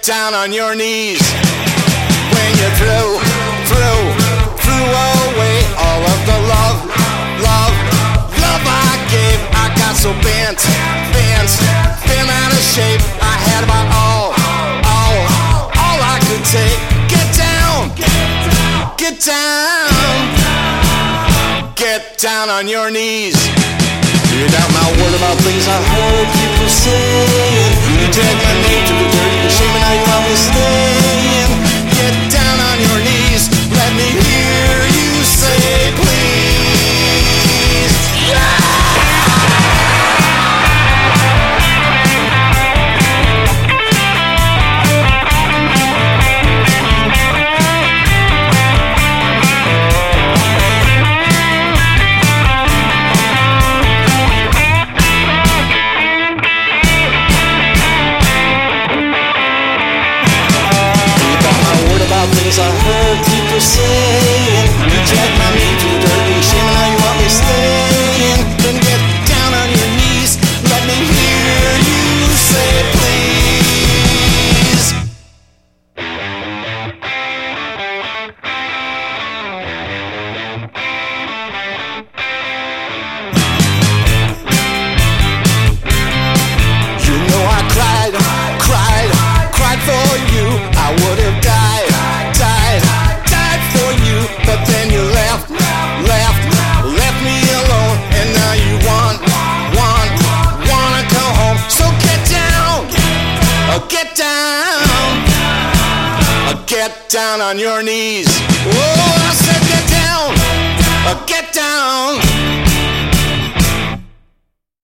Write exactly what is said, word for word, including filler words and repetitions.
Get down on your knees. When you're through, through, threw away all of the love, love, love I gave. I got so bent, bent, bent out of shape. I had about all, all, all I could take. Get down, get down, get down on your knees. You doubt my word about things I heard people saying. You drag my name to the dirty and shame, and now you want me staying. Get down on your knees, let me hear you say please. Yeah! Things I heard people saying. You dragged my name to the dirty shame, and now you want me staying. Then get down on your knees, let me hear you say please. You know I cried, cried, cried for you. I would have died, died, died for you. But then you left, left, left me alone. And now you want, want, wanna come home. So get down, uh, get down, uh, get down on your knees. Oh, I said get down, uh, get down.